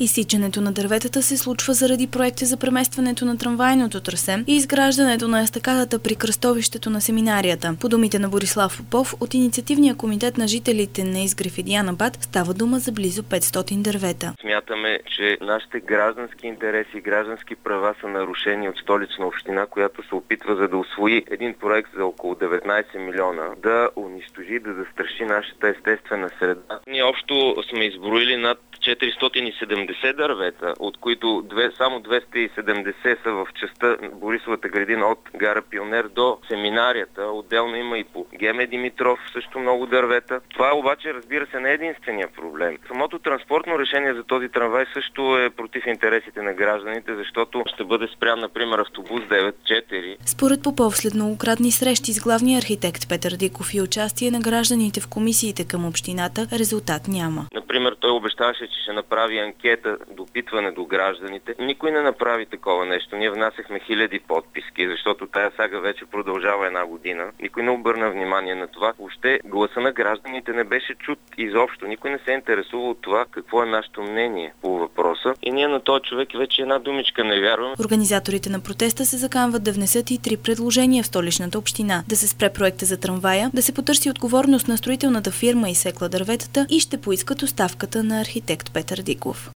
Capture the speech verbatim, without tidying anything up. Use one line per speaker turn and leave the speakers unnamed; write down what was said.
Изсичането на дърветата се случва заради проекта за преместването на трамвайното трасе и изграждането на естакадата при кръстовището на семинарията. По думите на Борислав Попов от Инициативния комитет на жителите на Изгрев и Дианабад става дума за близо петстотин дървета.
Смятаме, че нашите граждански интереси и граждански права са нарушени от Столична община, която се опитва, за да усвои един проект за около деветнайсет милиона, да унищожи, да застраши нашата естествена среда. Ние общо сме изброили над четиристотин и седемдесет дървета, от които две, само двеста и седемдесет са в частта Борисовата градина от гара Пионер до семинарията. Отделно има и по Геме Димитров също много дървета. Това обаче, разбира се, не е единствения проблем. Самото транспортно решение за този трамвай също е против интересите на гражданите, защото ще бъде спрян, например, автобус девет четири.
Според Попов, след многократни срещи с главния архитект Петър Диков и участие на гражданите в комисиите към общината, резултат няма.
Например, той обещаваше, че ще направи анкета, допитване до гражданите. Никой не направи такова нещо. Ние внасяхме хиляди подписки, защото тая сага вече продължава една година. Никой не обърна внимание на това. Въобще гласа на гражданите не беше чут изобщо. Никой не се интересува от това какво е нашето мнение по въпроса. И ние на този човек вече една думичка не вярваме.
Организаторите на протеста се заканват да внесат и три предложения в Столичната община. Да се спре проекта за трамвая, да се потърси отговорност на строителната фирма и секла дърветата и ще поискат оставката на архитект Петър Диков.